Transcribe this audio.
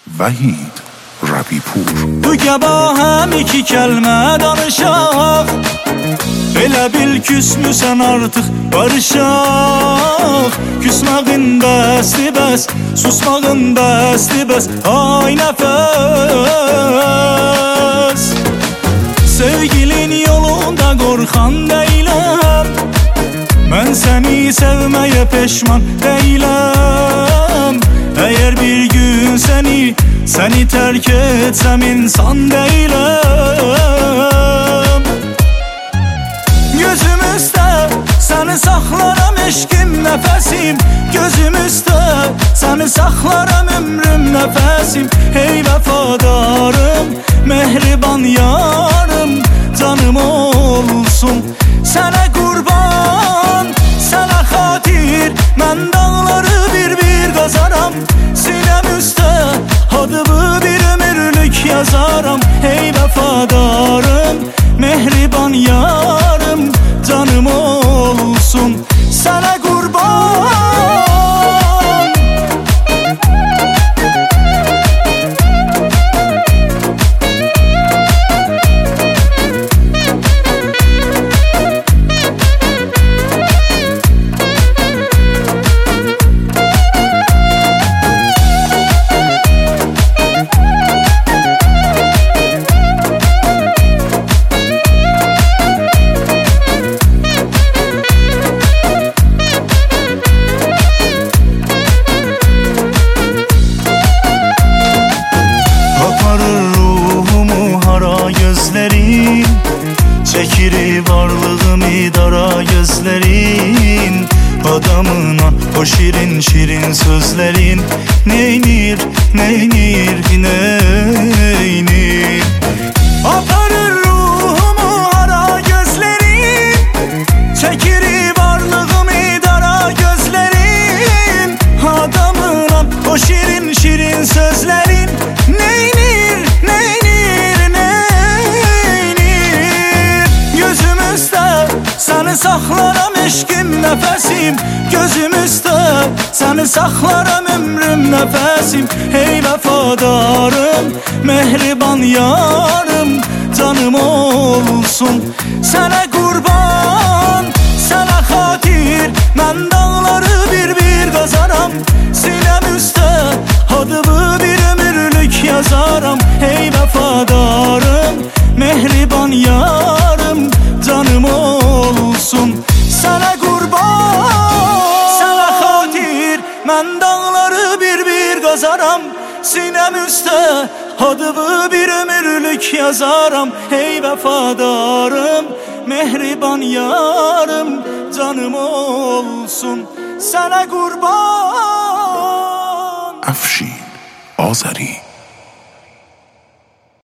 Vahid Rabipur. Bu gəba həm iki kəlmə danışaq, elə bil küsmüsən artıq barışaq. Küsmağın bəsdi bəs, susmağın bəsdi bəs, ay nəfəs. Sevgilin yolunda qorxan deyiləm, mən səni sevməyə peşman deyiləm. Əgər bir gün səni tərk etsəm insan deyiləm. Gözüm üstə səni saxlaram eşqim nəfəsim, gözüm üstə səni saxlaram ömrüm nəfəsim. Hey vəfadarım, mehriban yarım, canım olsun sənə qurban. Sənə xatir mən dağları bir qazaram, sinəm üstə adımı bir ömürlük yazaram. Hey vəfadarım, mehriban yarım, canım olsun sənə qurban. Çekir varlığımı dara gözlerin, adamına o şirin şirin sözlerin. Neynir, neynir, neynir. Aparır ruhumu hara gözlerin, çekir varlığımı dara gözlerin, adamına o şirin şirin sözlerin. Neynir, neynir, neynir. Gözüm üstə səni saxlaram eşqim nəfəsim, gözüm üstə səni saxlaram ömrüm nəfəsim. Hey vəfadarım, mehriban yarım, canım olsun sənə qurban. Sənə xatir mən dağları bir qazaram, sinəm üstə adımı bir ömürlük yazaram. Hey vəfadarım, mehriban yarım, canım olsun sənə qurban. Sənə xatir mən dağları bir qazaram, sinəm üstə adımı bir ömürlük yazaram. Hey vəfadarım, mehriban yarım, canım olsun sənə qurban. Afshin Azari.